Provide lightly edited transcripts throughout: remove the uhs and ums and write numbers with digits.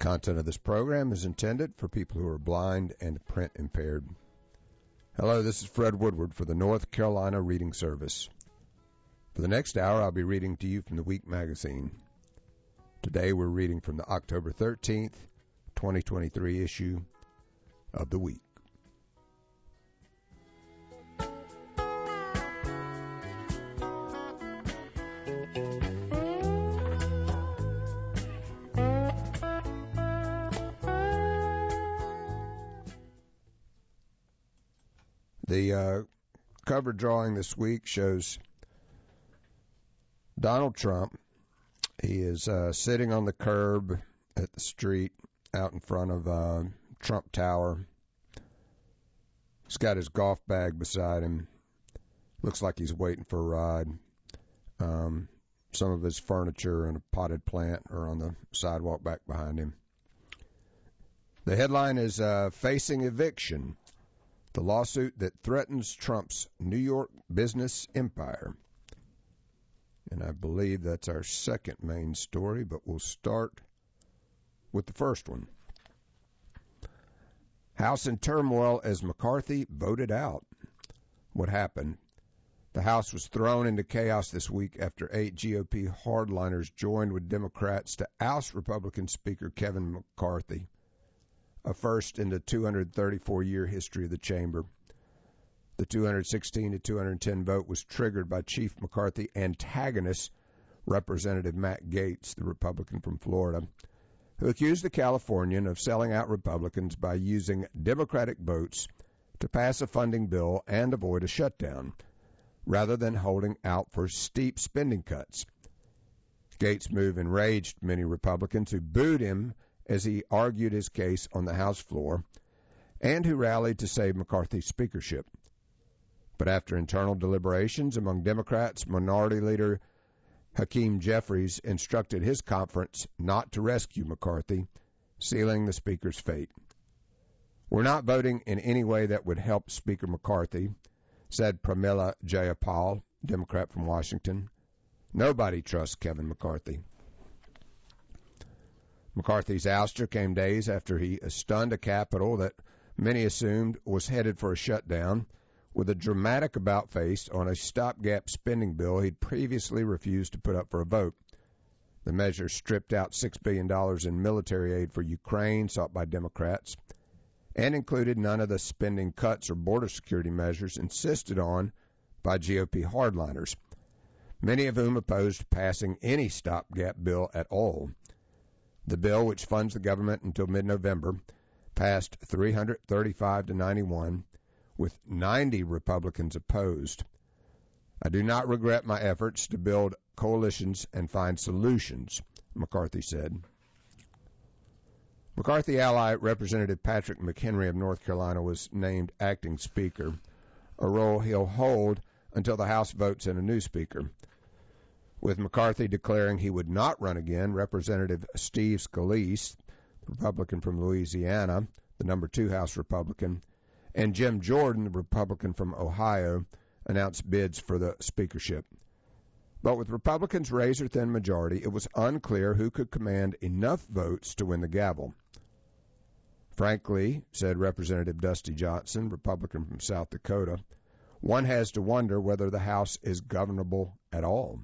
Content of this program is intended for people who are blind and print impaired. Hello, this is Fred Woodward for the North Carolina Reading Service. For the next hour, I'll be reading to you from the Week magazine. Today, we're reading from the October 13th, 2023 issue of the Week. The cover drawing this week shows Donald Trump. He is sitting on the curb at the street out in front of Trump Tower. He's got his golf bag beside him. Looks like he's waiting for a ride. Some of his furniture and a potted plant are on the sidewalk back behind him. The headline is Facing Eviction, the lawsuit that threatens Trump's New York business empire. And I believe that's our second main story, but we'll start with the first one. House in turmoil as McCarthy voted out. What happened? The House was thrown into chaos this week after 8 GOP hardliners joined with Democrats to oust Republican Speaker Kevin McCarthy, a first in the 234-year history of the chamber. The 216 to 210 vote was triggered by Chief McCarthy antagonist Representative Matt Gaetz, the Republican from Florida, who accused the Californian of selling out Republicans by using Democratic votes to pass a funding bill and avoid a shutdown, rather than holding out for steep spending cuts. Gaetz' move enraged many Republicans who booed him as he argued his case on the House floor, and who rallied to save McCarthy's speakership. But after internal deliberations among Democrats, Minority Leader Hakeem Jeffries instructed his conference not to rescue McCarthy, sealing the Speaker's fate. "We're not voting in any way that would help Speaker McCarthy," said Pramila Jayapal, Democrat from Washington. "Nobody trusts Kevin McCarthy." McCarthy's ouster came days after he stunned a Capitol that many assumed was headed for a shutdown with a dramatic about-face on a stopgap spending bill he'd previously refused to put up for a vote. The measure stripped out $6 billion in military aid for Ukraine sought by Democrats and included none of the spending cuts or border security measures insisted on by GOP hardliners, many of whom opposed passing any stopgap bill at all. The bill, which funds the government until mid-November, passed 335 to 91, with 90 Republicans opposed. "I do not regret my efforts to build coalitions and find solutions," McCarthy said. McCarthy ally Representative Patrick McHenry of North Carolina was named acting speaker, a role he'll hold until the House votes in a new speaker. With McCarthy declaring he would not run again, Representative Steve Scalise, Republican from Louisiana, the number 2 House Republican, and Jim Jordan, the Republican from Ohio, announced bids for the speakership. But with Republicans' razor-thin majority, it was unclear who could command enough votes to win the gavel. "Frankly," said Representative Dusty Johnson, Republican from South Dakota, "one has to wonder whether the House is governable at all."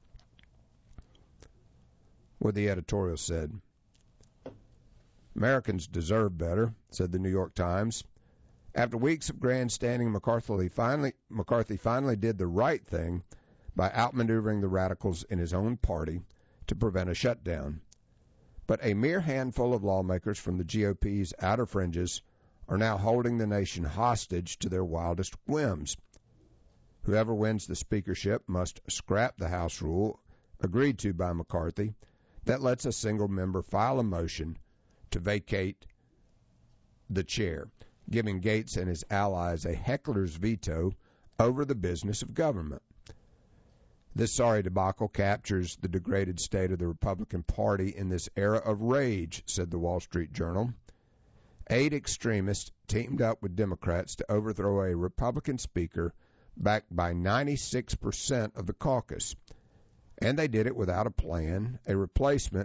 What the editorial said. "Americans deserve better," said the New York Times. After weeks of grandstanding, McCarthy finally did the right thing by outmaneuvering the radicals in his own party to prevent a shutdown. But a mere handful of lawmakers from the GOP's outer fringes are now holding the nation hostage to their wildest whims. Whoever wins the speakership must scrap the House rule, agreed to by McCarthy, that lets a single member file a motion to vacate the chair, giving Gaetz and his allies a heckler's veto over the business of government. This sorry debacle captures the degraded state of the Republican Party in this era of rage, said the Wall Street Journal. 8 extremists teamed up with Democrats to overthrow a Republican speaker backed by 96% of the caucus. And they did it without a plan, a replacement,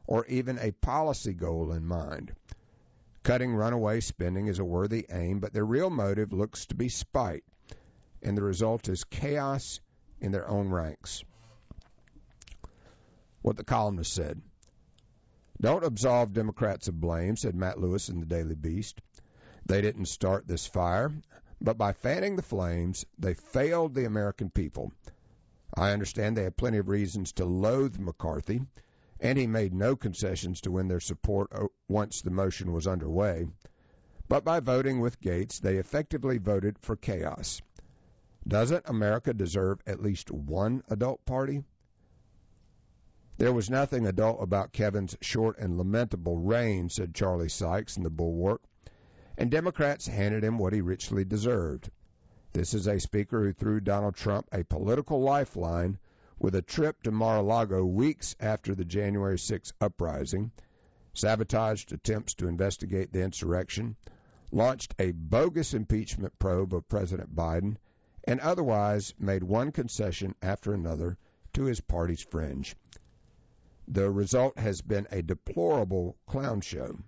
or even a policy goal in mind. Cutting runaway spending is a worthy aim, but their real motive looks to be spite, and the result is chaos in their own ranks. What the columnist said. Don't absolve Democrats of blame, said Matt Lewis in the Daily Beast. They didn't start this fire, but by fanning the flames, they failed the American people. I understand they have plenty of reasons to loathe McCarthy, and he made no concessions to win their support once the motion was underway. But by voting with Gaetz, they effectively voted for chaos. Doesn't America deserve at least one adult party? There was nothing adult about Kevin's short and lamentable reign, said Charlie Sykes in the Bulwark, and Democrats handed him what he richly deserved. This is a speaker who threw Donald Trump a political lifeline with a trip to Mar-a-Lago weeks after the January 6th uprising, sabotaged attempts to investigate the insurrection, launched a bogus impeachment probe of President Biden, and otherwise made one concession after another to his party's fringe. The result has been a deplorable clown show.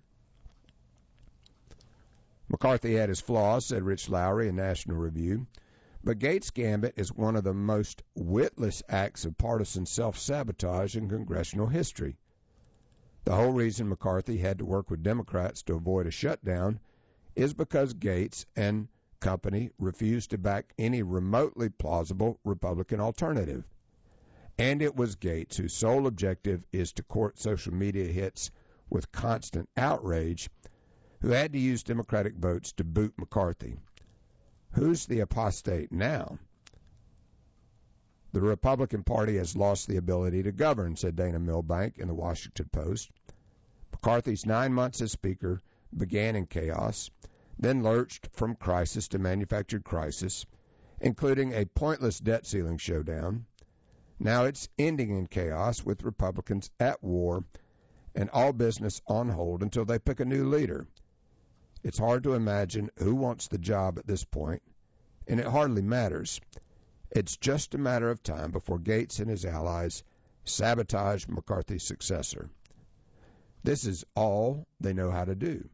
McCarthy had his flaws, said Rich Lowry in National Review, but Gaetz' gambit is one of the most witless acts of partisan self-sabotage in congressional history. The whole reason McCarthy had to work with Democrats to avoid a shutdown is because Gaetz and company refused to back any remotely plausible Republican alternative. And it was Gaetz whose sole objective is to court social media hits with constant outrage, who had to use Democratic votes to boot McCarthy. Who's the apostate now? The Republican Party has lost the ability to govern, said Dana Milbank in the Washington Post. McCarthy's 9 months as Speaker began in chaos, then lurched from crisis to manufactured crisis, including a pointless debt ceiling showdown. Now it's ending in chaos with Republicans at war and all business on hold until they pick a new leader. It's hard to imagine who wants the job at this point, and it hardly matters. It's just a matter of time before Gaetz and his allies sabotage McCarthy's successor. This is all they know how to do.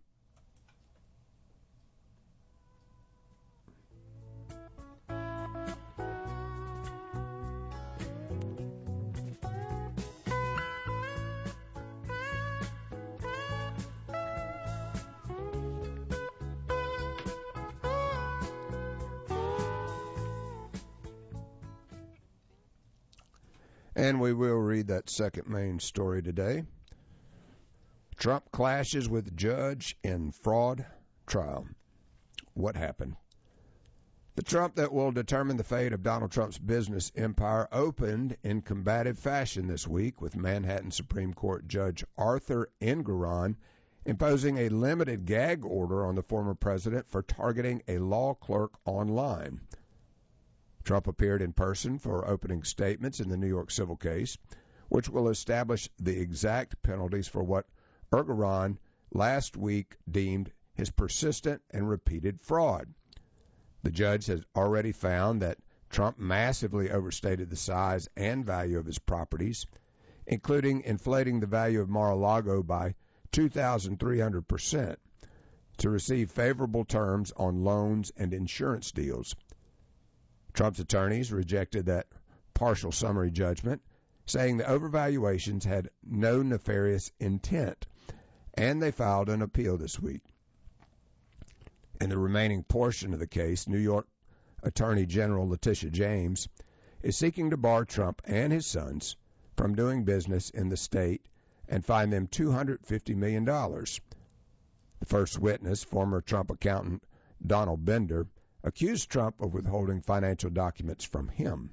And we will read that second main story today. Trump clashes with judge in fraud trial. What happened? The Trump that will determine the fate of Donald Trump's business empire opened in combative fashion this week with Manhattan Supreme Court Judge Arthur Engoron imposing a limited gag order on the former president for targeting a law clerk online. Trump appeared in person for opening statements in the New York civil case, which will establish the exact penalties for what Engoron last week deemed his persistent and repeated fraud. The judge has already found that Trump massively overstated the size and value of his properties, including inflating the value of Mar-a-Lago by 2,300% to receive favorable terms on loans and insurance deals. Trump's attorneys rejected that partial summary judgment, saying the overvaluations had no nefarious intent, and they filed an appeal this week. In the remaining portion of the case, New York Attorney General Letitia James is seeking to bar Trump and his sons from doing business in the state and fine them $250 million. The first witness, former Trump accountant Donald Bender, accused Trump of withholding financial documents from him.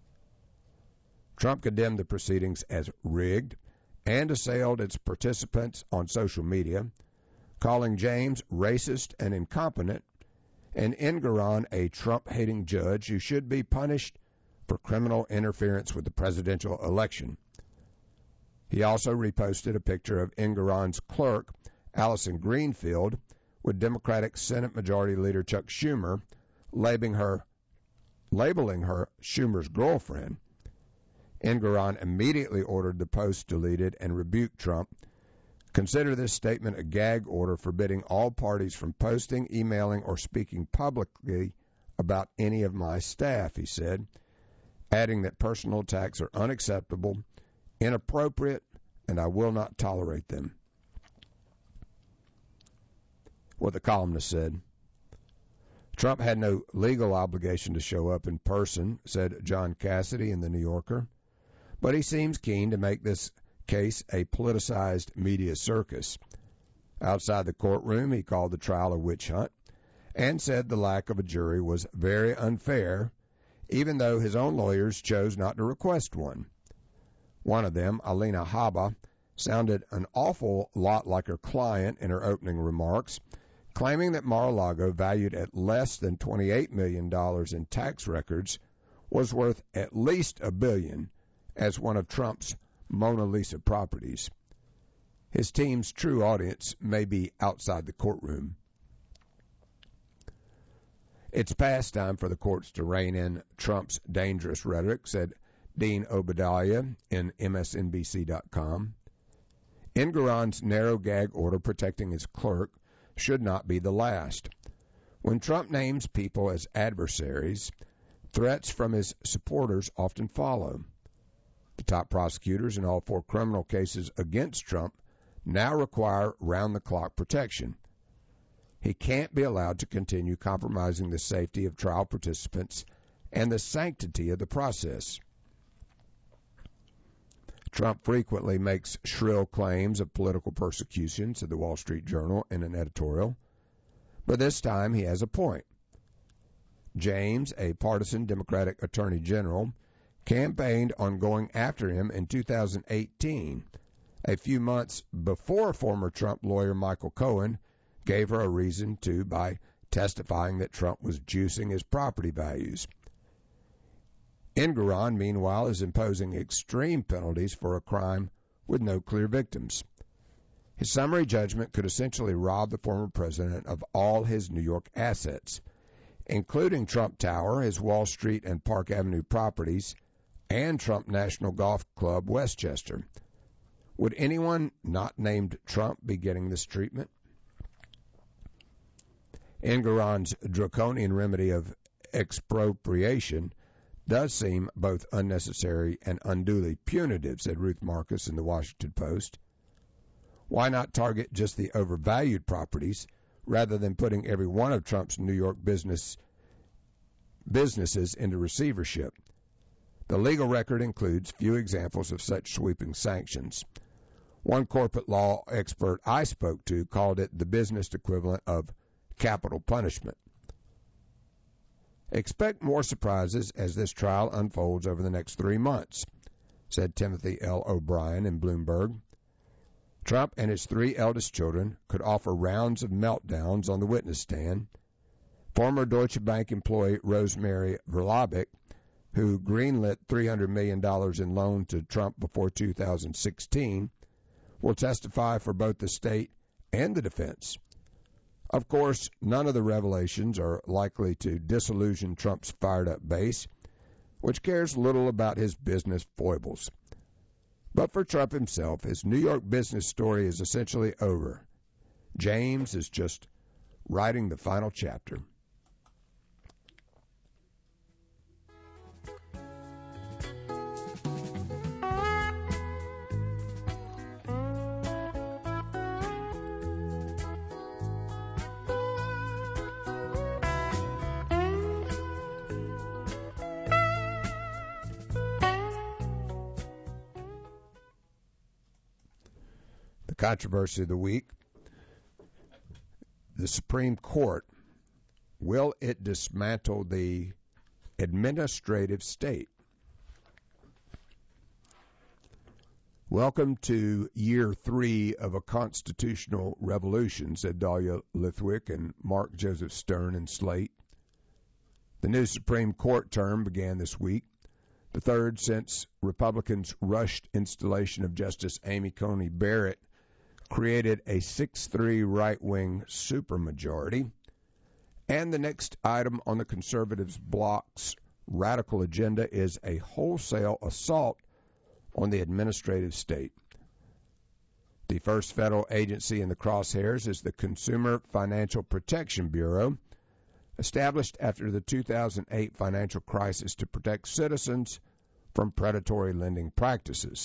Trump condemned the proceedings as rigged and assailed its participants on social media, calling James racist and incompetent, and Engoron a Trump-hating judge who should be punished for criminal interference with the presidential election. He also reposted a picture of Engoron's clerk, Allison Greenfield, with Democratic Senate Majority Leader Chuck Schumer, labeling her Schumer's girlfriend. Engoron immediately ordered the post deleted and rebuked Trump. Consider this statement a gag order forbidding all parties from posting, emailing, or speaking publicly about any of my staff, he said, adding that personal attacks are unacceptable, inappropriate, and I will not tolerate them. What the columnist said. Trump had no legal obligation to show up in person, said John Cassidy in The New Yorker, but he seems keen to make this case a politicized media circus. Outside the courtroom, he called the trial a witch hunt and said the lack of a jury was very unfair, even though his own lawyers chose not to request one. One of them, Alina Habba, sounded an awful lot like her client in her opening remarks, claiming that Mar-a-Lago, valued at less than $28 million in tax records, was worth at least $1 billion as one of Trump's Mona Lisa properties. His team's true audience may be outside the courtroom. It's past time for the courts to rein in Trump's dangerous rhetoric, said Dean Obadiah in MSNBC.com. Engoron's narrow gag order protecting his clerk should not be the last. When Trump names people as adversaries, threats from his supporters often follow. The top prosecutors in all 4 criminal cases against Trump now require round-the-clock protection. He can't be allowed to continue compromising the safety of trial participants and the sanctity of the process. Trump frequently makes shrill claims of political persecution, said the Wall Street Journal in an editorial, but this time he has a point. James, a partisan Democratic attorney general, campaigned on going after him in 2018, a few months before former Trump lawyer Michael Cohen gave her a reason to by testifying that Trump was juicing his property values. Engoron, meanwhile, is imposing extreme penalties for a crime with no clear victims. His summary judgment could essentially rob the former president of all his New York assets, including Trump Tower, his Wall Street and Park Avenue properties, and Trump National Golf Club Westchester. Would anyone not named Trump be getting this treatment? Engoron's draconian remedy of expropriation does seem both unnecessary and unduly punitive, said Ruth Marcus in the Washington Post. Why not target just the overvalued properties rather than putting every one of Trump's New York businesses into receivership? The legal record includes few examples of such sweeping sanctions. One corporate law expert I spoke to called it the business equivalent of capital punishment. Expect more surprises as this trial unfolds over the next 3 months, said Timothy L. O'Brien in Bloomberg. Trump and his 3 eldest children could offer rounds of meltdowns on the witness stand. Former Deutsche Bank employee Rosemary Verlabic, who greenlit $300 million in loan to Trump before 2016, will testify for both the state and the defense. Of course, none of the revelations are likely to disillusion Trump's fired-up base, which cares little about his business foibles. But for Trump himself, his New York business story is essentially over. James is just writing the final chapter. Controversy of the week. The Supreme Court, will it dismantle the administrative state? Welcome to year 3 of a constitutional revolution, said Dahlia Lithwick and Mark Joseph Stern in Slate. The new Supreme Court term began this week, the third since Republicans' rushed installation of Justice Amy Coney Barrett created a 6-3 right-wing supermajority. And the next item on the conservatives' bloc's radical agenda is a wholesale assault on the administrative state. The first federal agency in the crosshairs is the Consumer Financial Protection Bureau, established after the 2008 financial crisis to protect citizens from predatory lending practices.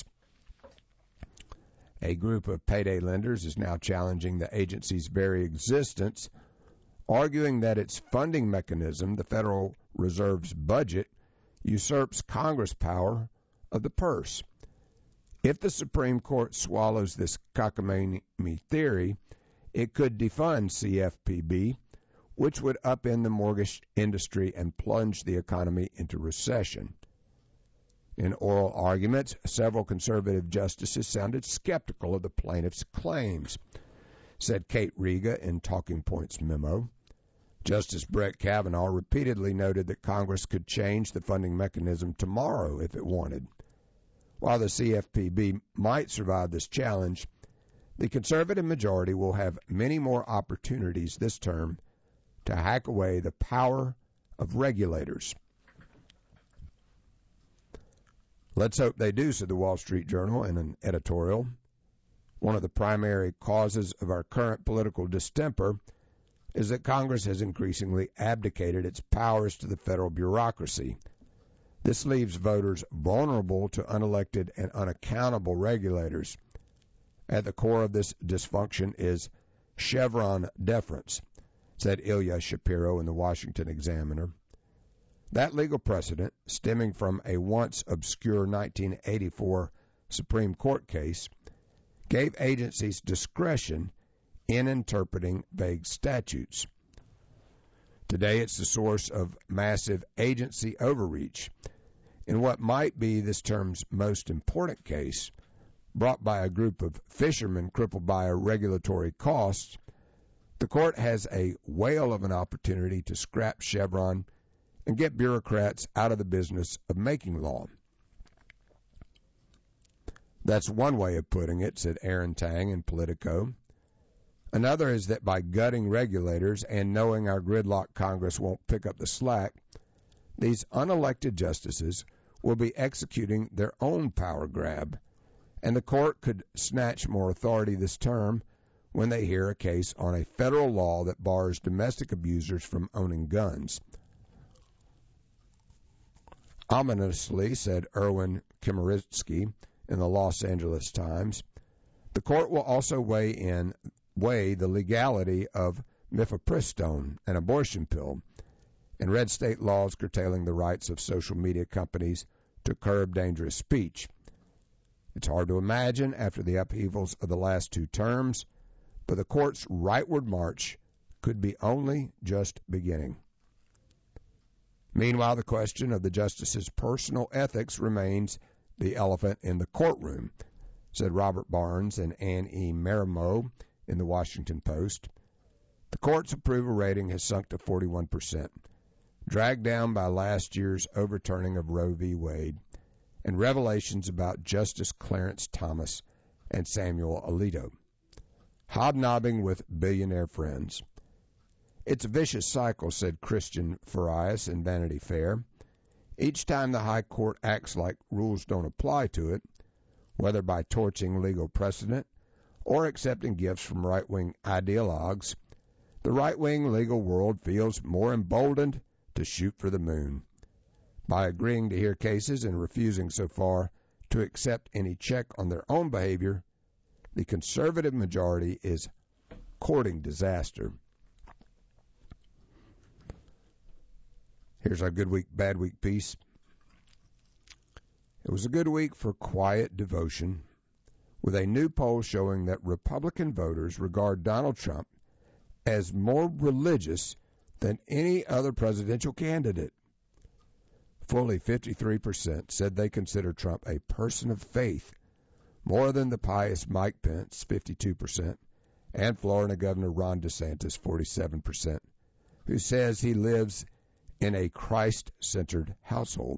A group of payday lenders is now challenging the agency's very existence, arguing that its funding mechanism, the Federal Reserve's budget, usurps Congress' power of the purse. If the Supreme Court swallows this cockamamie theory, it could defund CFPB, which would upend the mortgage industry and plunge the economy into recession. In oral arguments, several conservative justices sounded skeptical of the plaintiff's claims, said Kate Riga in Talking Points memo. Justice Brett Kavanaugh repeatedly noted that Congress could change the funding mechanism tomorrow if it wanted. While the CFPB might survive this challenge, the conservative majority will have many more opportunities this term to hack away the power of regulators. Let's hope they do, said the Wall Street Journal in an editorial. One of the primary causes of our current political distemper is that Congress has increasingly abdicated its powers to the federal bureaucracy. This leaves voters vulnerable to unelected and unaccountable regulators. At the core of this dysfunction is Chevron deference, said Ilya Shapiro in the Washington Examiner. That legal precedent, stemming from a once obscure 1984 Supreme Court case, gave agencies discretion in interpreting vague statutes. Today, it's the source of massive agency overreach. In what might be this term's most important case, brought by a group of fishermen crippled by regulatory costs, the court has a whale of an opportunity to scrap Chevron and get bureaucrats out of the business of making law. That's one way of putting it, said Aaron Tang in Politico. Another is that by gutting regulators and knowing our gridlock Congress won't pick up the slack, these unelected justices will be executing their own power grab, and the court could snatch more authority this term when they hear a case on a federal law that bars domestic abusers from owning guns. Ominously, said Erwin Chemerinsky in the Los Angeles Times, the court will also weigh the legality of mifepristone, an abortion pill, and red state laws curtailing the rights of social media companies to curb dangerous speech. It's hard to imagine after the upheavals of the last two terms, but the court's rightward march could be only just beginning. Meanwhile, the question of the justices' personal ethics remains the elephant in the courtroom, said Robert Barnes and Anne E. Marimo in the Washington Post. The court's approval rating has sunk to 41%, dragged down by last year's overturning of Roe v. Wade and revelations about Justice Clarence Thomas and Samuel Alito, hobnobbing with billionaire friends. It's a vicious cycle, said Christian Farias in Vanity Fair. Each time the High Court acts like rules don't apply to it, whether by torching legal precedent or accepting gifts from right-wing ideologues, the right-wing legal world feels more emboldened to shoot for the moon. By agreeing to hear cases and refusing so far to accept any check on their own behavior, the conservative majority is courting disaster. Here's our good week, bad week piece. It was a good week for quiet devotion, with a new poll showing that Republican voters regard Donald Trump as more religious than any other presidential candidate. Fully 53% said they consider Trump a person of faith, more than the pious Mike Pence, 52%, and Florida Governor Ron DeSantis, 47%, who says he lives in a Christ-centered household.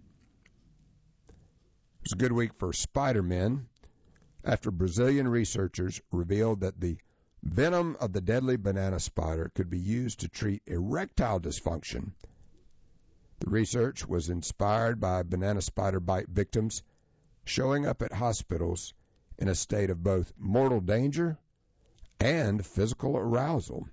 It was a good week for Spider-Men after Brazilian researchers revealed that the venom of the deadly banana spider could be used to treat erectile dysfunction. The research was inspired by banana spider bite victims showing up at hospitals in a state of both mortal danger and physical arousal.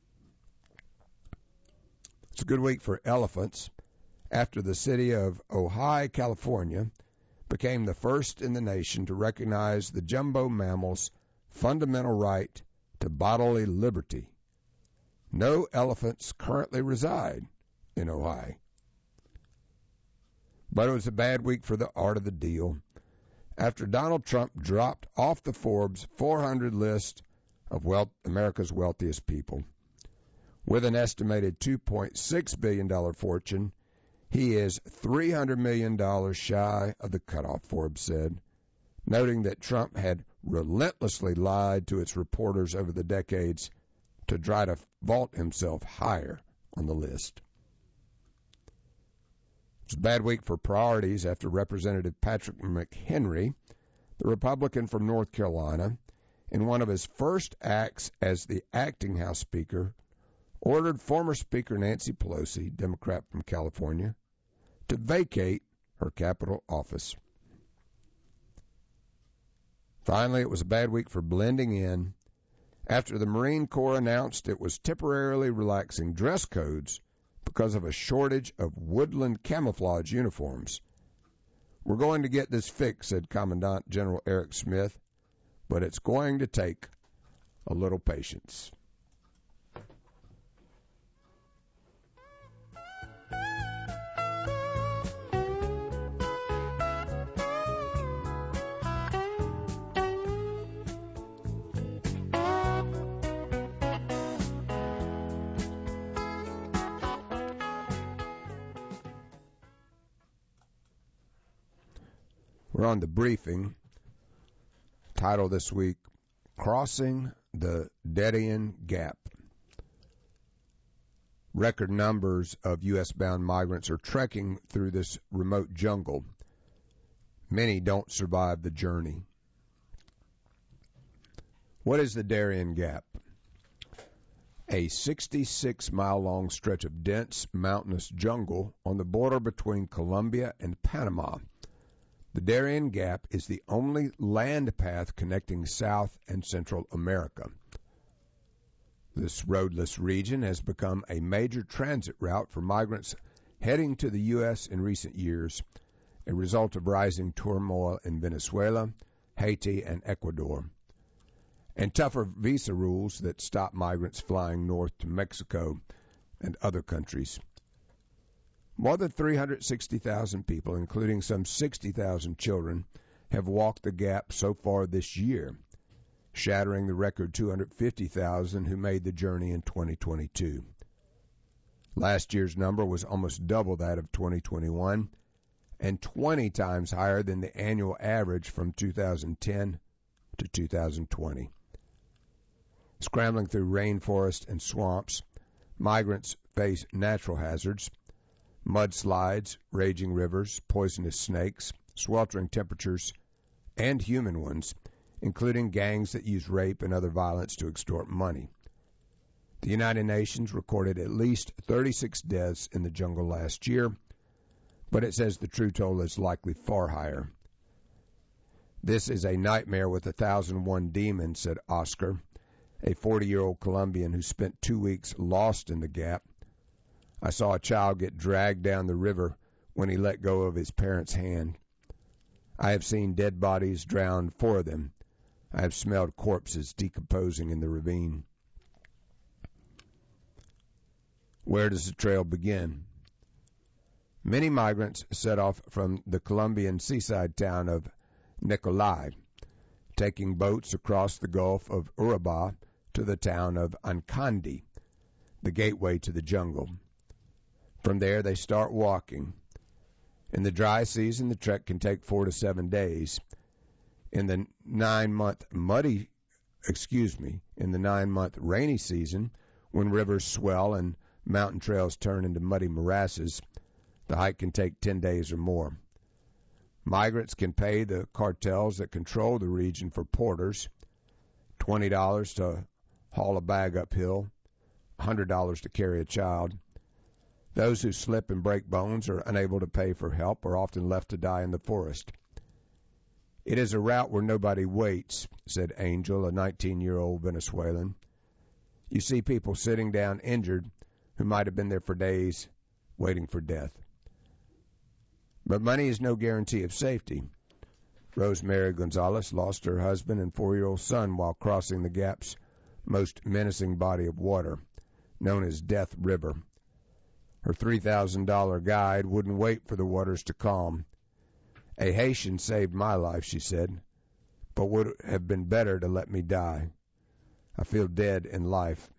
It's a good week for elephants after the city of Ojai, California, became the first in the nation to recognize the jumbo mammal's fundamental right to bodily liberty. No elephants currently reside in Ojai. But it was a bad week for the art of the deal after Donald Trump dropped off the Forbes 400 list of America's wealthiest people. With an estimated $2.6 billion fortune, he is $300 million shy of the cutoff, Forbes said, noting that Trump had relentlessly lied to its reporters over the decades to try to vault himself higher on the list. It's a bad week for priorities after Representative Patrick McHenry, the Republican from North Carolina, in one of his first acts as the acting House Speaker, ordered former Speaker Nancy Pelosi, Democrat from California, to vacate her Capitol office. Finally, it was a bad week for blending in after the Marine Corps announced it was temporarily relaxing dress codes because of a shortage of woodland camouflage uniforms. We're going to get this fixed, said Commandant General Eric Smith, but it's going to take a little patience. We're on the briefing. Title this week, Crossing the Darien Gap. Record numbers of U.S.-bound migrants are trekking through this remote jungle. Many don't survive the journey. What is the Darien Gap? A 66-mile-long stretch of dense mountainous jungle on the border between Colombia and Panama. The Darien Gap is the only land path connecting South and Central America. This roadless region has become a major transit route for migrants heading to the U.S. in recent years, a result of rising turmoil in Venezuela, Haiti, and Ecuador, and tougher visa rules that stop migrants flying north to Mexico and other countries. More than 360,000 people, including some 60,000 children, have walked the gap so far this year, shattering the record 250,000 who made the journey in 2022. Last year's number was almost double that of 2021 and 20 times higher than the annual average from 2010 to 2020. Scrambling through rainforest and swamps, migrants face natural hazards, mudslides, raging rivers, poisonous snakes, sweltering temperatures, and human ones, including gangs that use rape and other violence to extort money. The United Nations recorded at least 36 deaths in the jungle last year, but it says the true toll is likely far higher. This is a nightmare with 1,001 demons, said Oscar, a 40-year-old Colombian who spent 2 weeks lost in the gap. I saw a child get dragged down the river when he let go of his parents' hand. I have seen dead bodies drown, 4 of them. I have smelled corpses decomposing in the ravine. Where does the trail begin? Many migrants set off from the Colombian seaside town of Nicolay, taking boats across the Gulf of Urabá to the town of Ancandi, the gateway to the jungle. From there, they start walking. In the dry season, the trek can take 4 to 7 days. In the 9-month rainy season, when rivers swell and mountain trails turn into muddy morasses, the hike can take 10 days or more. Migrants can pay the cartels that control the region for porters, $20 to haul a bag uphill, $100 to carry a child. Those who slip and break bones or unable to pay for help are often left to die in the forest. It is a route where nobody waits, said Angel, a 19-year-old Venezuelan. You see people sitting down injured who might have been there for days waiting for death. But money is no guarantee of safety. Rosemary Gonzalez lost her husband and 4-year-old son while crossing the Gap's most menacing body of water, known as Death River. Her $3,000 guide wouldn't wait for the waters to calm. A Haitian saved my life, she said, but would have been better to let me die. I feel dead in life.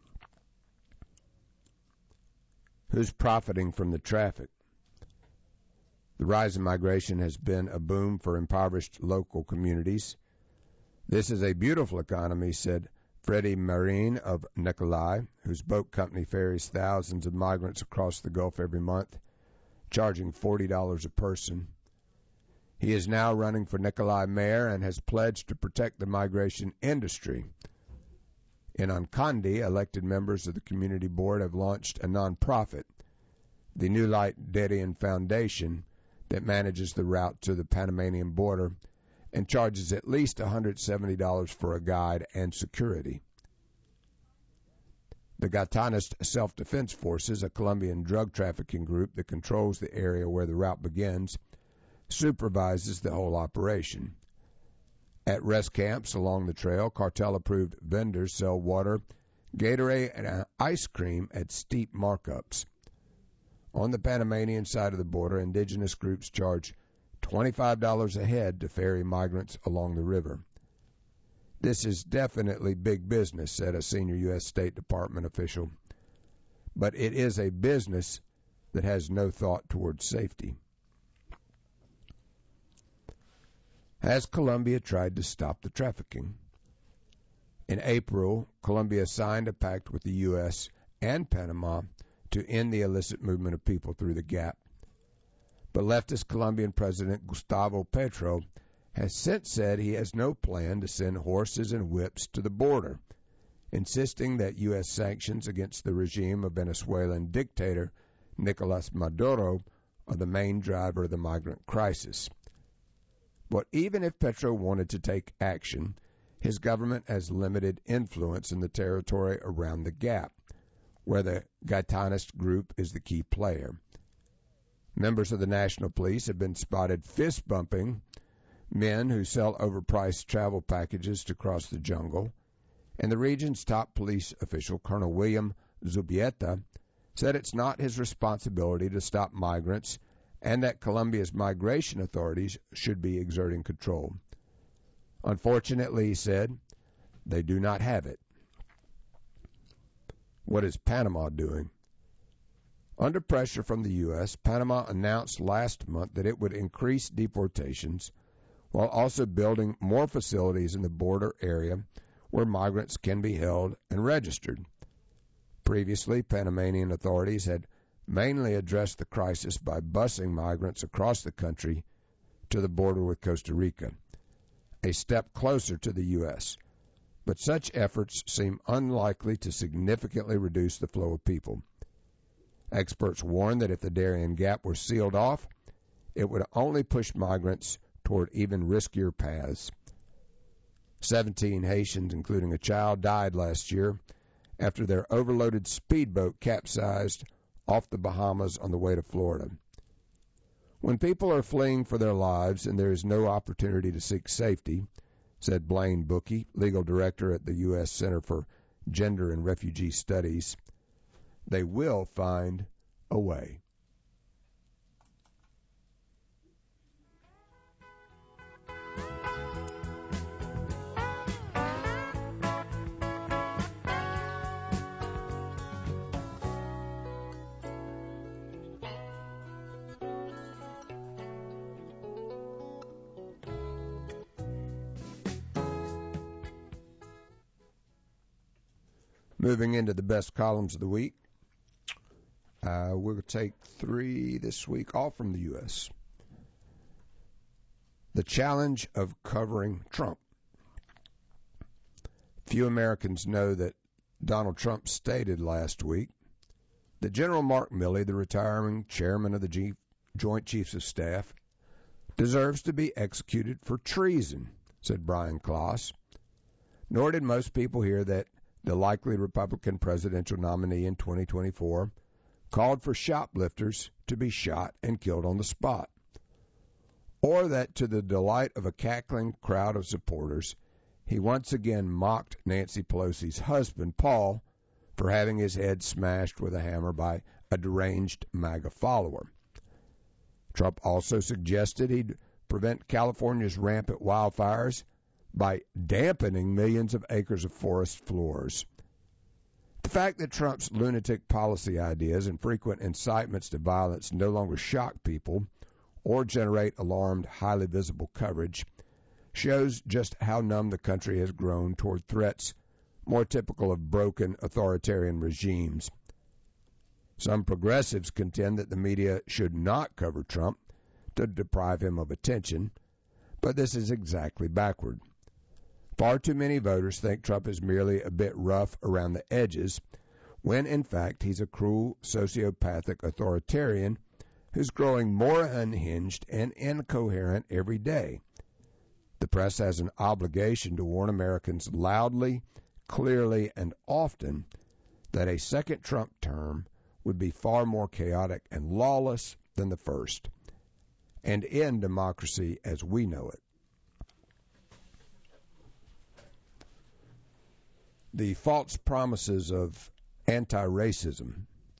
Who's profiting from the traffic? The rise in migration has been a boom for impoverished local communities. This is a beautiful economy, said Freddie Marine of Nikolai, whose boat company ferries thousands of migrants across the Gulf every month, charging $40 a person. He is now running for Nikolai mayor and has pledged to protect the migration industry. In Ancandi, elected members of the community board have launched a nonprofit, the New Light Darien Foundation, that manages the route to the Panamanian border and charges at least $170 for a guide and security. The Gaitanes Self-Defense Forces, a Colombian drug trafficking group that controls the area where the route begins, supervises the whole operation. At rest camps along the trail, cartel-approved vendors sell water, Gatorade, and ice cream at steep markups. On the Panamanian side of the border, indigenous groups charge $25 a head to ferry migrants along the river. This is definitely big business, said a senior U.S. State Department official. But it is a business that has no thought towards safety. Has Colombia tried to stop the trafficking? In April, Colombia signed a pact with the U.S. and Panama to end the illicit movement of people through the Gap. But leftist Colombian President Gustavo Petro has since said he has no plan to send horses and whips to the border, insisting that U.S. sanctions against the regime of Venezuelan dictator Nicolas Maduro are the main driver of the migrant crisis. But even if Petro wanted to take action, his government has limited influence in the territory around the Gap, where the Gaitanes group is the key player. Members of the National Police have been spotted fist-bumping men who sell overpriced travel packages to cross the jungle, and the region's top police official, Colonel William Zubieta, said it's not his responsibility to stop migrants and that Colombia's migration authorities should be exerting control. Unfortunately, he said, they do not have it. What is Panama doing? Under pressure from the U.S., Panama announced last month that it would increase deportations while also building more facilities in the border area where migrants can be held and registered. Previously, Panamanian authorities had mainly addressed the crisis by busing migrants across the country to the border with Costa Rica, a step closer to the U.S., but such efforts seem unlikely to significantly reduce the flow of people. Experts warn that if the Darien Gap were sealed off, it would only push migrants toward even riskier paths. 17 Haitians, including a child, died last year after their overloaded speedboat capsized off the Bahamas on the way to Florida. When people are fleeing for their lives and there is no opportunity to seek safety, said Blaine Bookey, legal director at the U.S. Center for Gender and Refugee Studies, they will find a way. Moving into the best columns of the week, we'll take 3 this week, all from the U.S. The challenge of covering Trump. Few Americans know that Donald Trump stated last week that General Mark Milley, the retiring chairman of the Joint Chiefs of Staff, deserves to be executed for treason, said Brian Klaas. Nor did most people hear that the likely Republican presidential nominee in 2024 called for shoplifters to be shot and killed on the spot, or that to the delight of a cackling crowd of supporters, he once again mocked Nancy Pelosi's husband, Paul, for having his head smashed with a hammer by a deranged MAGA follower. Trump also suggested he'd prevent California's rampant wildfires by dampening millions of acres of forest floors. The fact that Trump's lunatic policy ideas and frequent incitements to violence no longer shock people or generate alarmed, highly visible coverage shows just how numb the country has grown toward threats more typical of broken authoritarian regimes. Some progressives contend that the media should not cover Trump to deprive him of attention, but this is exactly backward. Far too many voters think Trump is merely a bit rough around the edges, when in fact he's a cruel, sociopathic authoritarian who's growing more unhinged and incoherent every day. The press has an obligation to warn Americans loudly, clearly, and often that a second Trump term would be far more chaotic and lawless than the first, and end democracy as we know it. The false promises of anti-racism.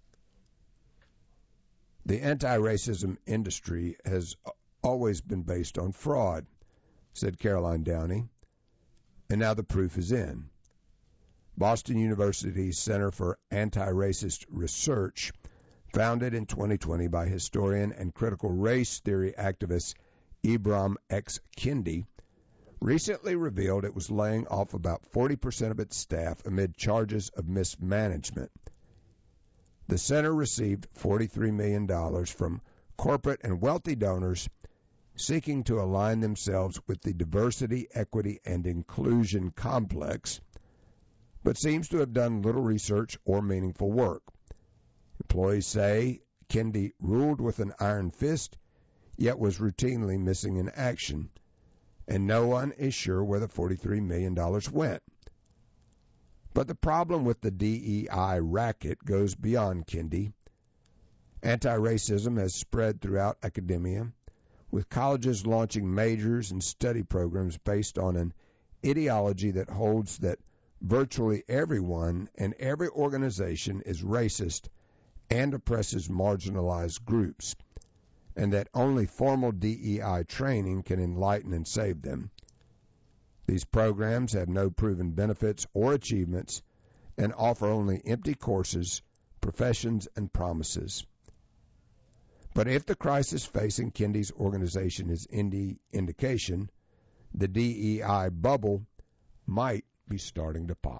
The anti-racism industry has always been based on fraud, said Caroline Downey, and now the proof is in. Boston University's Center for Anti-Racist Research, founded in 2020 by historian and critical race theory activist Ibram X. Kendi, recently revealed it was laying off about 40% of its staff amid charges of mismanagement. The center received $43 million from corporate and wealthy donors seeking to align themselves with the diversity, equity, and inclusion complex, but seems to have done little research or meaningful work. Employees say Kendi ruled with an iron fist, yet was routinely missing in action, and no one is sure where the $43 million went. But the problem with the DEI racket goes beyond Kendi. Anti-racism has spread throughout academia, with colleges launching majors and study programs based on an ideology that holds that virtually everyone and every organization is racist and oppresses marginalized groups, and that only formal DEI training can enlighten and save them. These programs have no proven benefits or achievements and offer only empty courses, professions, and promises. But if the crisis facing Kendi's organization is any indication, the DEI bubble might be starting to pop.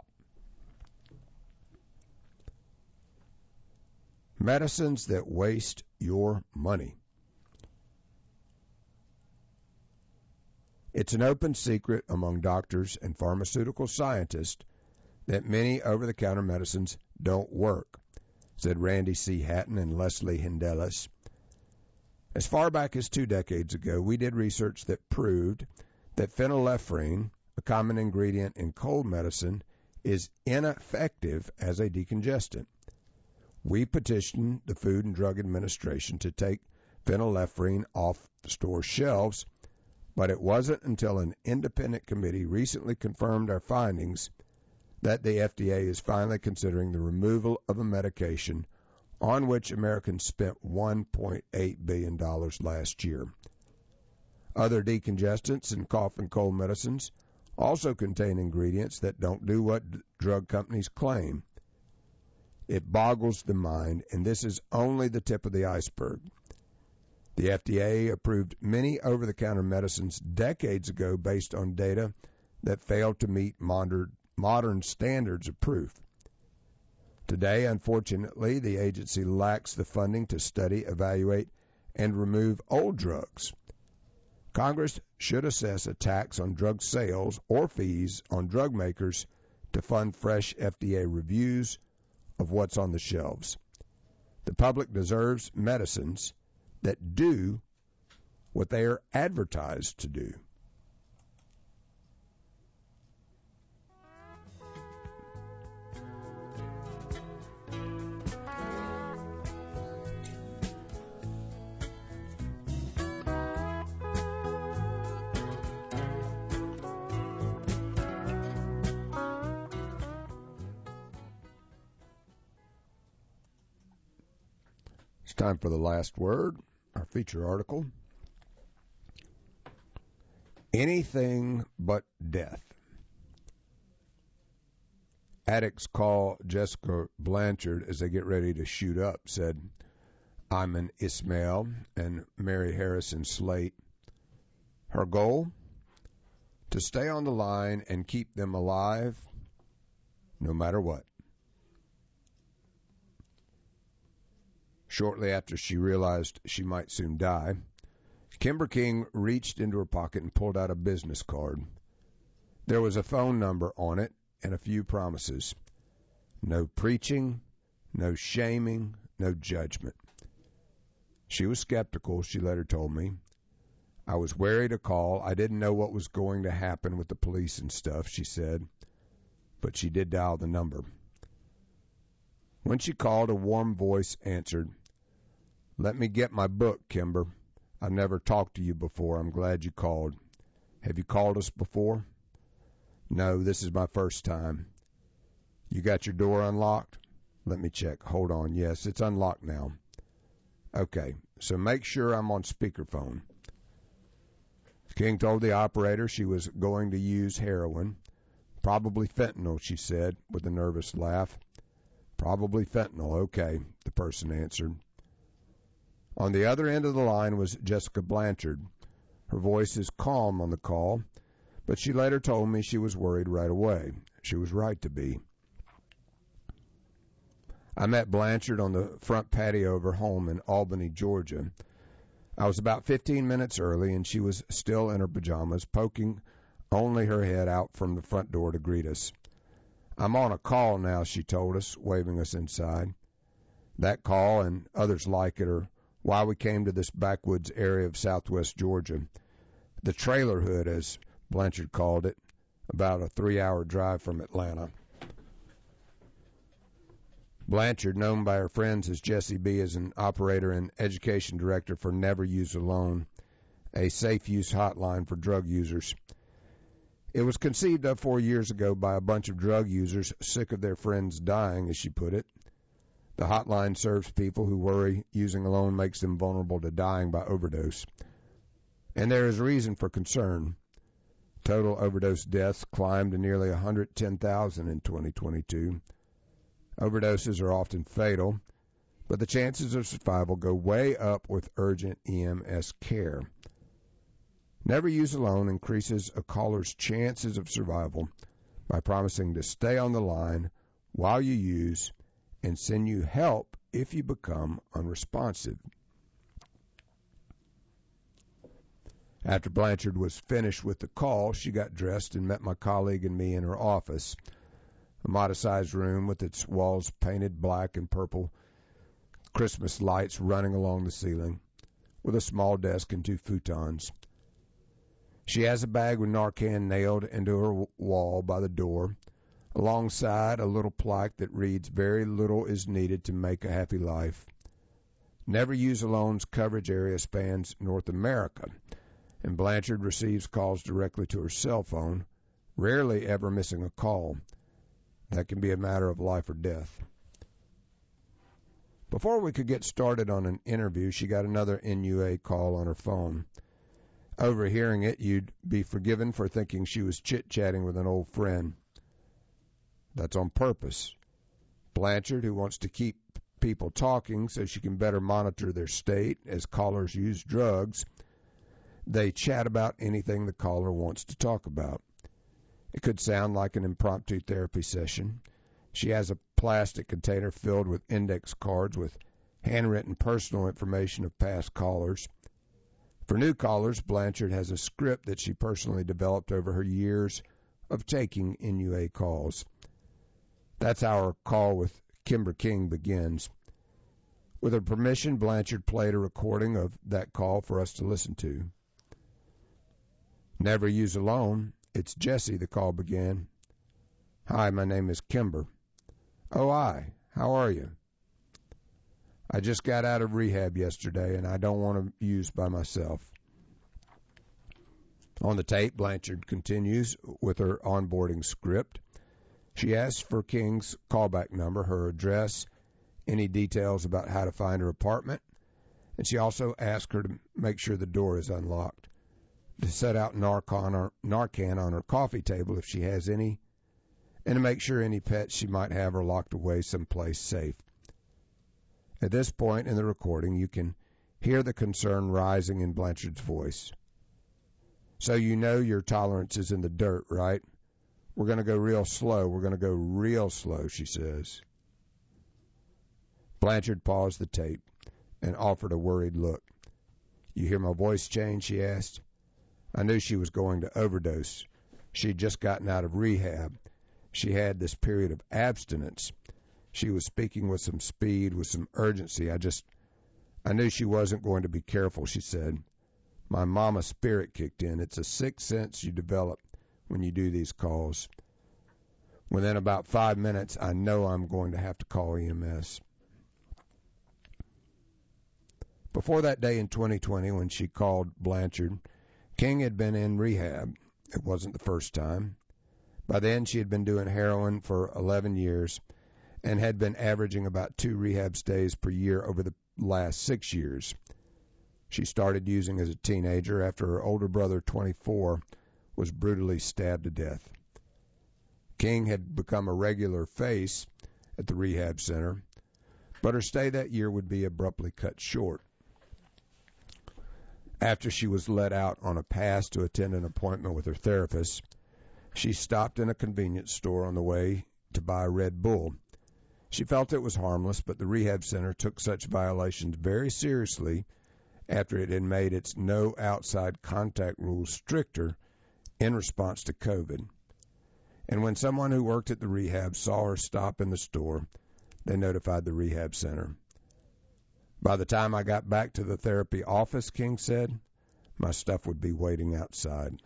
Medicines that waste your money. It's an open secret among doctors and pharmaceutical scientists that many over-the-counter medicines don't work, said Randy C. Hatton and Leslie Hindelis. As far back as 2 decades ago, we did research that proved that phenylephrine, a common ingredient in cold medicine, is ineffective as a decongestant. We petitioned the Food and Drug Administration to take phenylephrine off the store shelves, but it wasn't until an independent committee recently confirmed our findings that the FDA is finally considering the removal of a medication on which Americans spent $1.8 billion last year. Other decongestants and cough and cold medicines also contain ingredients that don't do what drug companies claim. It boggles the mind, and this is only the tip of the iceberg. The FDA approved many over-the-counter medicines decades ago based on data that failed to meet modern standards of proof. Today, unfortunately, the agency lacks the funding to study, evaluate, and remove old drugs. Congress should assess a tax on drug sales or fees on drug makers to fund fresh FDA reviews of what's on the shelves. The public deserves medicines that do what they are advertised to do. It's time for the last word, our feature article. Anything but death. Addicts call Jessica Blanchard as they get ready to shoot up, said Ayman Ismail and Mary Harrison Slate. Her goal? To stay on the line and keep them alive no matter what. Shortly after she realized she might soon die, Kimber King reached into her pocket and pulled out a business card. There was a phone number on it and a few promises. No preaching, no shaming, no judgment. She was skeptical, she later told me. I was wary to call. I didn't know what was going to happen with the police and stuff, she said. But she did dial the number. When she called, a warm voice answered. Let me get my book, Kimber. I've never talked to you before. I'm glad you called. Have you called us before? No, this is my first time. You got your door unlocked? Let me check. Hold on. Yes, it's unlocked now. Okay, so make sure I'm on speakerphone. King told the operator she was going to use heroin. Probably fentanyl, she said, with a nervous laugh. Probably fentanyl, okay, the person answered. On the other end of the line was Jessica Blanchard. Her voice is calm on the call, but she later told me she was worried right away. She was right to be. I met Blanchard on the front patio of her home in Albany, Georgia. I was about 15 minutes early, and she was still in her pajamas, poking only her head out from the front door to greet us. I'm on a call now, she told us, waving us inside. That call and others like it are why we came to this backwoods area of southwest Georgia. The Trailer Hood, as Blanchard called it, about a 3-hour drive from Atlanta. Blanchard, known by her friends as Jessie B., is an operator and education director for Never Use Alone, a safe use hotline for drug users. It was conceived of 4 years ago by a bunch of drug users sick of their friends dying, as she put it. The hotline serves people who worry using alone makes them vulnerable to dying by overdose. And there is reason for concern. Total overdose deaths climbed to nearly 110,000 in 2022. Overdoses are often fatal, but the chances of survival go way up with urgent EMS care. Never Use Alone increases a caller's chances of survival by promising to stay on the line while you use and send you help if you become unresponsive. After Blanchard was finished with the call, she got dressed and met my colleague and me in her office, a modest-sized room with its walls painted black and purple, Christmas lights running along the ceiling, with a small desk and 2 futons. She has a bag with Narcan nailed into her wall by the door, alongside a little plaque that reads, "Very little is needed to make a happy life." Never Use Alone's coverage area spans North America, and Blanchard receives calls directly to her cell phone, rarely ever missing a call. That can be a matter of life or death. Before we could get started on an interview, she got another NUA call on her phone. Overhearing it, you'd be forgiven for thinking she was chit-chatting with an old friend. That's on purpose. Blanchard, who wants to keep people talking so she can better monitor their state as callers use drugs, they chat about anything the caller wants to talk about. It could sound like an impromptu therapy session. She has a plastic container filled with index cards with handwritten personal information of past callers. For new callers, Blanchard has a script that she personally developed over her years of taking NUA calls. That's how our call with Kimber King begins. With her permission, Blanchard played a recording of that call for us to listen to. Never use alone. It's Jesse, the call began. Hi, my name is Kimber. Oh, hi. How are you? I just got out of rehab yesterday, and I don't want to use by myself. On the tape, Blanchard continues with her onboarding script. She asks for King's callback number, her address, any details about how to find her apartment, and she also asks her to make sure the door is unlocked, to set out Narcan on her coffee table if she has any, and to make sure any pets she might have are locked away someplace safe. At this point in the recording, you can hear the concern rising in Blanchard's voice. So you know your tolerance is in the dirt, right? We're going to go real slow. We're going to go real slow, she says. Blanchard paused the tape and offered a worried look. You hear my voice change, she asked. I knew she was going to overdose. She'd just gotten out of rehab. She had this period of abstinence. She was speaking with some speed, with some urgency. I knew she wasn't going to be careful, she said. My mama spirit kicked in. It's a sixth sense you develop when you do these calls. Within about 5 minutes, I know I'm going to have to call EMS. Before that day in 2020 when she called Blanchard, King had been in rehab. It wasn't the first time. By then, she had been doing heroin for 11 years and had been averaging about 2 rehab stays per year over the last 6 years. She started using as a teenager after her older brother, 24, was brutally stabbed to death. King had become a regular face at the rehab center, but her stay that year would be abruptly cut short. After she was let out on a pass to attend an appointment with her therapist, she stopped in a convenience store on the way to buy a Red Bull. She felt it was harmless, but the rehab center took such violations very seriously after it had made its no outside contact rules stricter in response to COVID. And when someone who worked at the rehab saw her stop in the store, they notified the rehab center. By the time I got back to the therapy office, King said, my stuff would be waiting outside.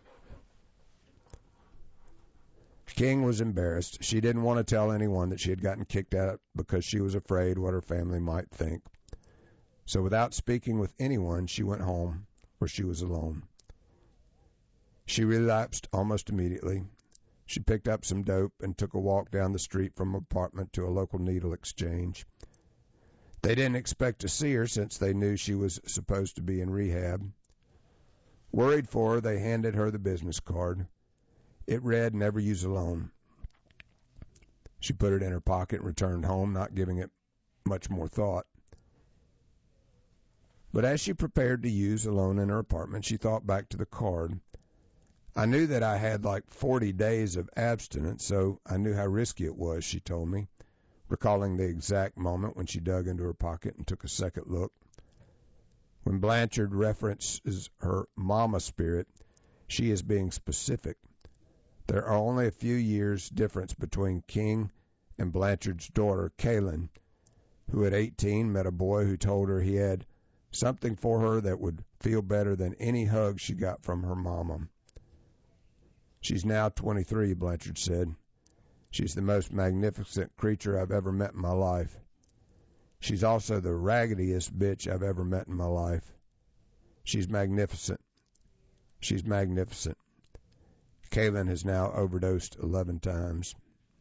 King was embarrassed. She didn't want to tell anyone that she had gotten kicked out because she was afraid what her family might think. So without speaking with anyone, she went home where she was alone. She relapsed almost immediately. She picked up some dope and took a walk down the street from her apartment to a local needle exchange. They didn't expect to see her since they knew she was supposed to be in rehab. Worried for her, they handed her the business card. It read, "Never use alone." She put it in her pocket and returned home, not giving it much more thought. But as she prepared to use alone in her apartment, she thought back to the card. I knew that I had like 40 days of abstinence, so I knew how risky it was, she told me, recalling the exact moment when she dug into her pocket and took a second look. When Blanchard references her mama spirit, she is being specific. There are only a few years difference between King and Blanchard's daughter, Kaylin, who at 18 met a boy who told her he had something for her that would feel better than any hug she got from her mama. She's now 23, Blanchard said. She's the most magnificent creature I've ever met in my life. She's also the raggediest bitch I've ever met in my life. She's magnificent. She's magnificent. Kaylin has now overdosed 11 times.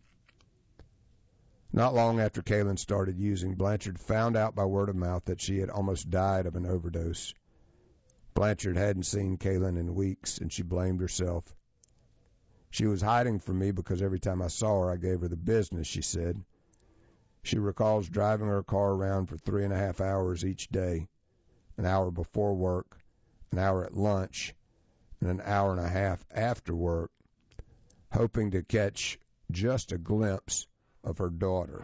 Not long after Kaylin started using, Blanchard found out by word of mouth that she had almost died of an overdose. Blanchard hadn't seen Kaylin in weeks, and she blamed herself. She was hiding from me because every time I saw her, I gave her the business, she said. She recalls driving her car around for 3.5 hours each day, an hour before work, an hour at lunch, and an hour and a half after work, hoping to catch just a glimpse of her daughter.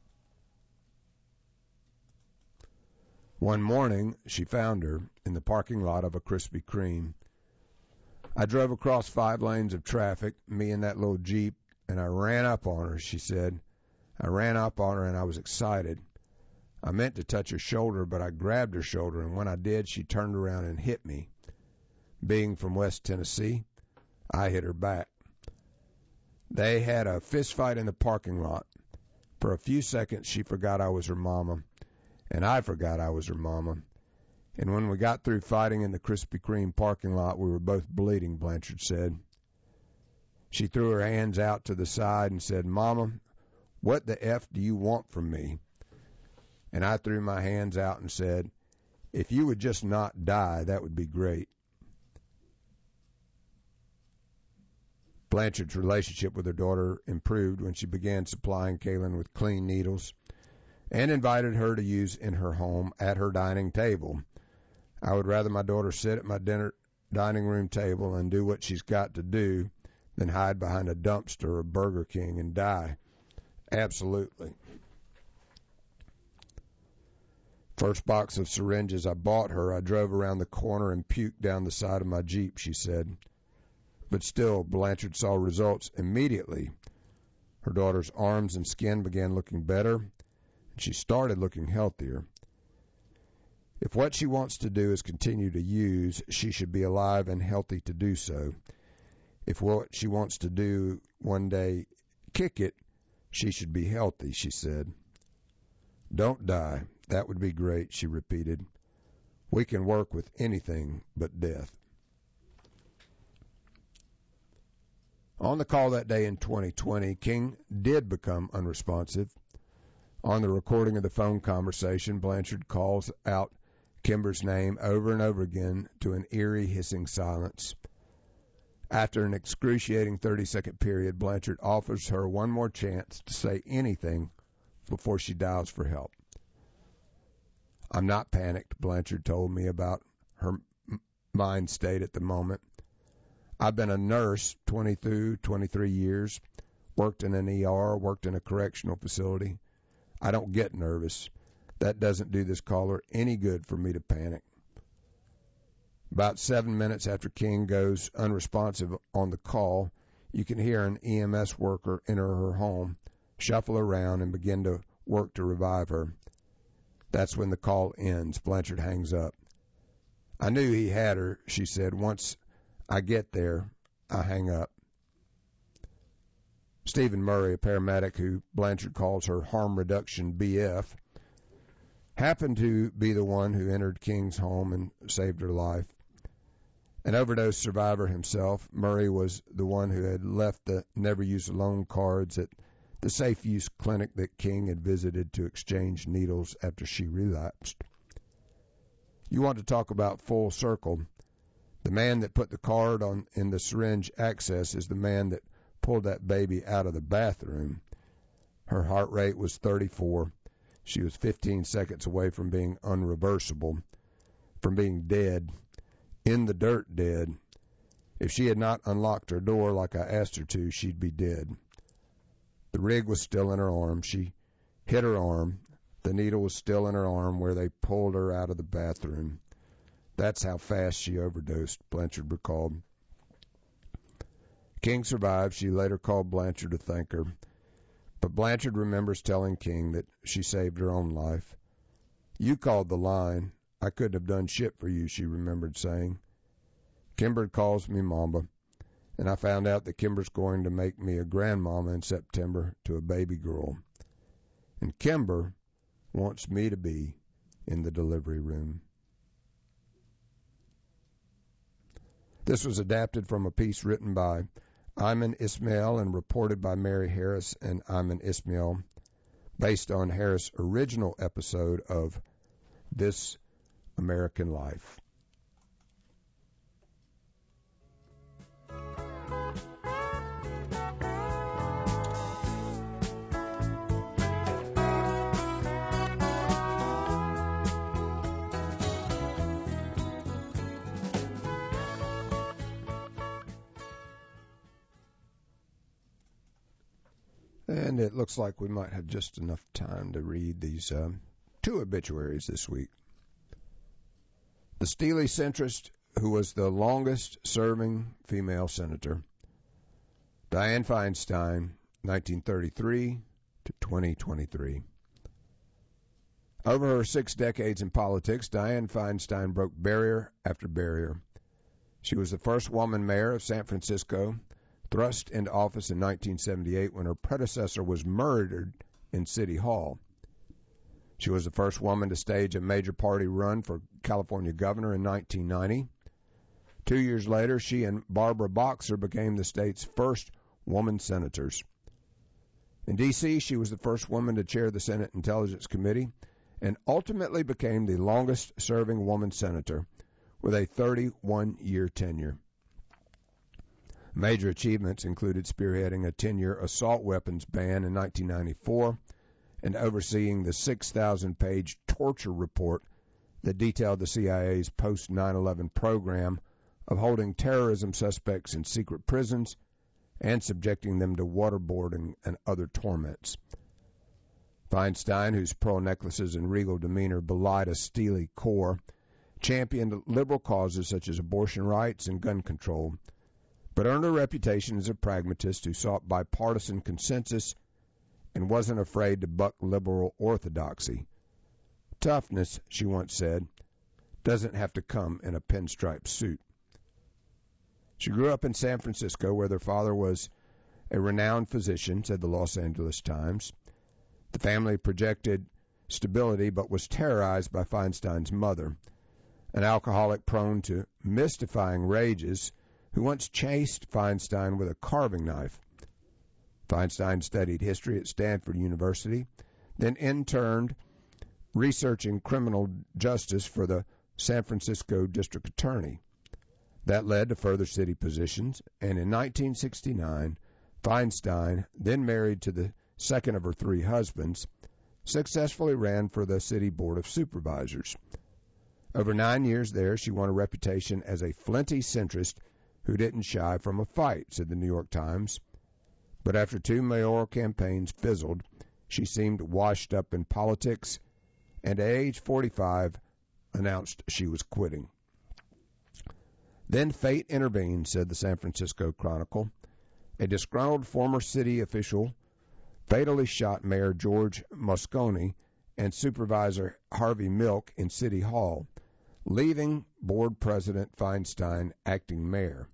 One morning, she found her in the parking lot of a Krispy Kreme. I drove across 5 lanes of traffic, me and that little Jeep, and I ran up on her, she said. I ran up on her and I was excited. I meant to touch her shoulder, but I grabbed her shoulder, and when I did, she turned around and hit me. Being from West Tennessee, I hit her back. They had a fist fight in the parking lot. For a few seconds, she forgot I was her mama, and I forgot I was her mama. And when we got through fighting in the Krispy Kreme parking lot, we were both bleeding, Blanchard said. She threw her hands out to the side and said, "Mama, what the F do you want from me?" And I threw my hands out and said, "If you would just not die, that would be great." Blanchard's relationship with her daughter improved when she began supplying Kaylin with clean needles and invited her to use in her home at her dining table. I would rather my daughter sit at my dining room table and do what she's got to do than hide behind a dumpster or Burger King and die. Absolutely. First box of syringes I bought her, I drove around the corner and puked down the side of my Jeep, she said. But still, Blanchard saw results immediately. Her daughter's arms and skin began looking better, and she started looking healthier. If what she wants to do is continue to use, she should be alive and healthy to do so. If what she wants to do one day, kick it, she should be healthy, she said. Don't die. That would be great, she repeated. We can work with anything but death. On the call that day in 2020, King did become unresponsive. On the recording of the phone conversation, Blanchard calls out Kimber's name over and over again to an eerie hissing silence. After an excruciating 30-second period, Blanchard offers her one more chance to say anything before she dials for help. I'm not panicked, Blanchard told me about her mind state at the moment. I've been a nurse 23 years, worked in an ER, worked in a correctional facility. I don't get nervous. That doesn't do this caller any good for me to panic. About 7 minutes after King goes unresponsive on the call, you can hear an EMS worker enter her home, shuffle around, and begin to work to revive her. That's when the call ends. Blanchard hangs up. I knew he had her, she said. Once I get there, I hang up. Stephen Murray, a paramedic who Blanchard calls her harm reduction BF, happened to be the one who entered King's home and saved her life. An overdose survivor himself, Murray was the one who had left the Never Use Alone cards at the safe use clinic that King had visited to exchange needles after she relapsed. You want to talk about full circle. The man that put the card in the syringe access is the man that pulled that baby out of the bathroom. Her heart rate was 34. She was 15 seconds away from being unreversible, from being dead, in the dirt dead. If she had not unlocked her door like I asked her to, she'd be dead. The rig was still in her arm. She hit her arm. The needle was still in her arm where they pulled her out of the bathroom. That's how fast she overdosed, Blanchard recalled. King survived. She later called Blanchard to thank her. But Blanchard remembers telling King that she saved her own life. You called the line. I couldn't have done shit for you, she remembered saying. Kimber calls me Mamba, and I found out that Kimber's going to make me a grandmama in September to a baby girl. And Kimber wants me to be in the delivery room. This was adapted from a piece written by Ayman Ismail and reported by Mary Harris and Ayman Ismail, based on Harris' original episode of This American Life. And it looks like we might have just enough time to read these two obituaries this week. The Steely centrist who was the longest-serving female senator, Dianne Feinstein, 1933 to 2023. Over her 6 decades in politics, Dianne Feinstein broke barrier after barrier. She was the first woman mayor of San Francisco, thrust into office in 1978 when her predecessor was murdered in City Hall. She was the first woman to stage a major party run for California governor in 1990. 2 years later, she and Barbara Boxer became the state's first woman senators. In D.C., she was the first woman to chair the Senate Intelligence Committee and ultimately became the longest-serving woman senator with a 31-year tenure. Major achievements included spearheading a 10-year assault weapons ban in 1994 and overseeing the 6,000-page torture report that detailed the CIA's post-9/11 program of holding terrorism suspects in secret prisons and subjecting them to waterboarding and other torments. Feinstein, whose pearl necklaces and regal demeanor belied a steely core, championed liberal causes such as abortion rights and gun control, but earned a reputation as a pragmatist who sought bipartisan consensus and wasn't afraid to buck liberal orthodoxy. Toughness, she once said, doesn't have to come in a pinstripe suit. She grew up in San Francisco, where their father was a renowned physician, said the Los Angeles Times. The family projected stability but was terrorized by Feinstein's mother, an alcoholic prone to mystifying rages who once chased Feinstein with a carving knife. Feinstein studied history at Stanford University, then interned researching criminal justice for the San Francisco District Attorney. That led to further city positions, and in 1969, Feinstein, then married to the second of her 3 husbands, successfully ran for the City Board of Supervisors. Over 9 years there, she won a reputation as a flinty centrist who didn't shy from a fight, said the New York Times. But after 2 mayoral campaigns fizzled, she seemed washed up in politics, and at age 45, announced she was quitting. Then fate intervened, said the San Francisco Chronicle. A disgruntled former city official fatally shot Mayor George Moscone and Supervisor Harvey Milk in City Hall, leaving Board President Feinstein acting mayor.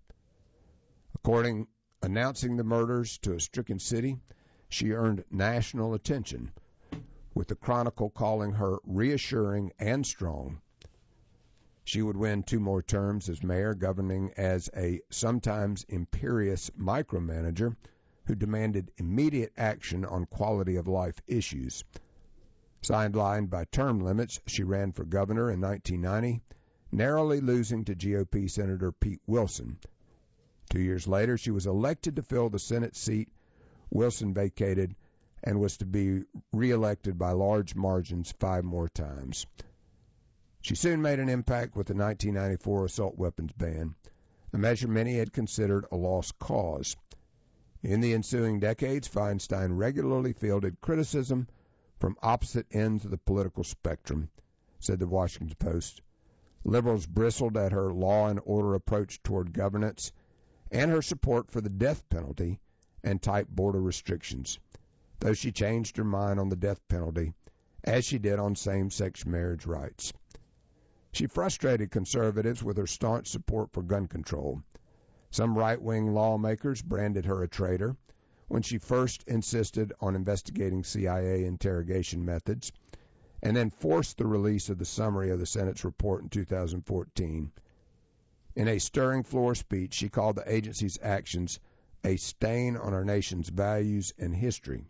Announcing the murders to a stricken city, she earned national attention, with the Chronicle calling her reassuring and strong. She would win 2 more terms as mayor, governing as a sometimes imperious micromanager who demanded immediate action on quality-of-life issues. Sidelined by term limits, she ran for governor in 1990, narrowly losing to GOP Senator Pete Wilson. 2 years later, she was elected to fill the Senate seat Wilson vacated and was to be reelected by large margins 5 more times. She soon made an impact with the 1994 assault weapons ban, a measure many had considered a lost cause. In the ensuing decades, Feinstein regularly fielded criticism from opposite ends of the political spectrum, said the Washington Post. Liberals bristled at her law and order approach toward governance and her support for the death penalty and tight border restrictions, though she changed her mind on the death penalty, as she did on same-sex marriage rights. She frustrated conservatives with her staunch support for gun control. Some right-wing lawmakers branded her a traitor when she first insisted on investigating CIA interrogation methods, and then forced the release of the summary of the Senate's report in 2014. In a stirring floor speech, she called the agency's actions a stain on our nation's values and history.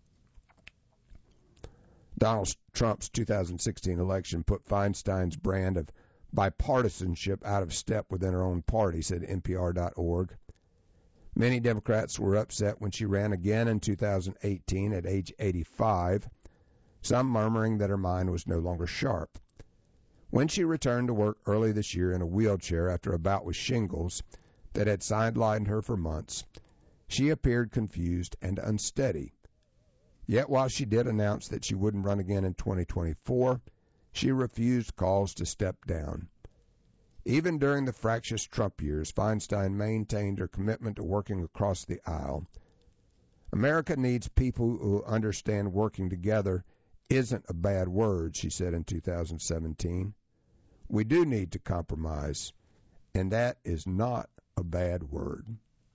Donald Trump's 2016 election put Feinstein's brand of bipartisanship out of step within her own party, said NPR.org. Many Democrats were upset when she ran again in 2018 at age 85, some murmuring that her mind was no longer sharp. When she returned to work early this year in a wheelchair after a bout with shingles that had sidelined her for months, she appeared confused and unsteady. Yet while she did announce that she wouldn't run again in 2024, she refused calls to step down. Even during the fractious Trump years, Feinstein maintained her commitment to working across the aisle. America needs people who understand working together isn't a bad word, she said in 2017. We do need to compromise, and that is not a bad word.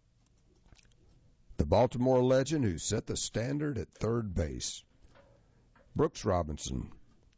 The Baltimore legend who set the standard at third base. Brooks Robinson,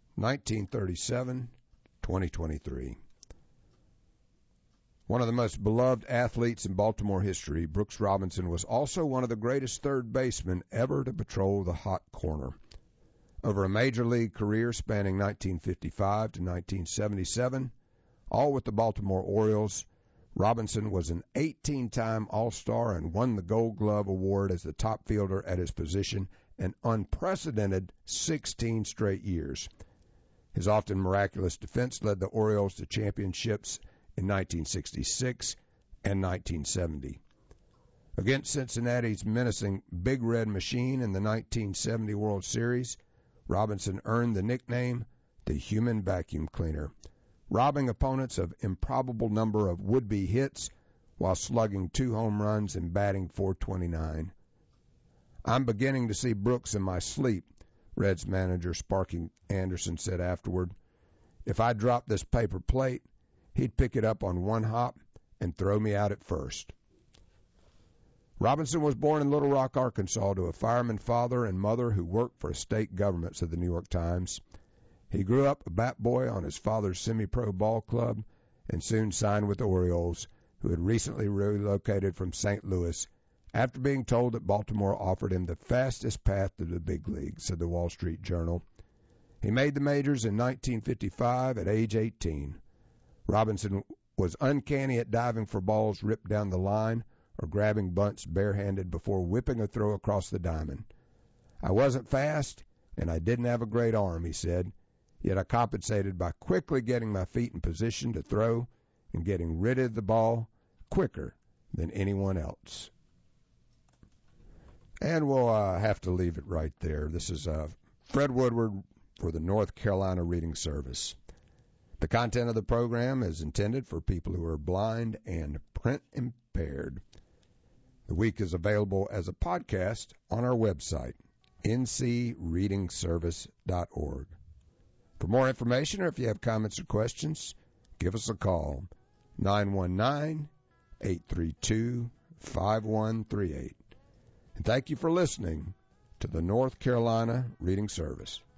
1937-2023. One of the most beloved athletes in Baltimore history, Brooks Robinson was also one of the greatest third basemen ever to patrol the hot corner. Over a major league career spanning 1955 to 1977, all with the Baltimore Orioles, Robinson was an 18-time All-Star and won the Gold Glove Award as the top fielder at his position an unprecedented 16 straight years. His often miraculous defense led the Orioles to championships in 1966 and 1970. Against Cincinnati's menacing Big Red Machine in the 1970 World Series, Robinson earned the nickname the Human Vacuum Cleaner, robbing opponents of improbable number of would-be hits while slugging 2 home runs and batting .429. I'm beginning to see Brooks in my sleep, Reds manager Sparky Anderson said afterward. If I dropped this paper plate, he'd pick it up on one hop and throw me out at first. Robinson was born in Little Rock, Arkansas, to a fireman father and mother who worked for a state government, said the New York Times. He grew up a bat boy on his father's semi-pro ball club and soon signed with the Orioles, who had recently relocated from St. Louis after being told that Baltimore offered him the fastest path to the big leagues, said the Wall Street Journal. He made the majors in 1955 at age 18. Robinson was uncanny at diving for balls ripped down the line or grabbing bunts barehanded before whipping a throw across the diamond. I wasn't fast, and I didn't have a great arm, he said, yet I compensated by quickly getting my feet in position to throw and getting rid of the ball quicker than anyone else. And we'll have to leave it right there. This is Fred Woodward for the North Carolina Reading Service. The content of the program is intended for people who are blind and print impaired. The week is available as a podcast on our website, ncreadingservice.org. For more information or if you have comments or questions, give us a call, 919-832-5138. And thank you for listening to the North Carolina Reading Service.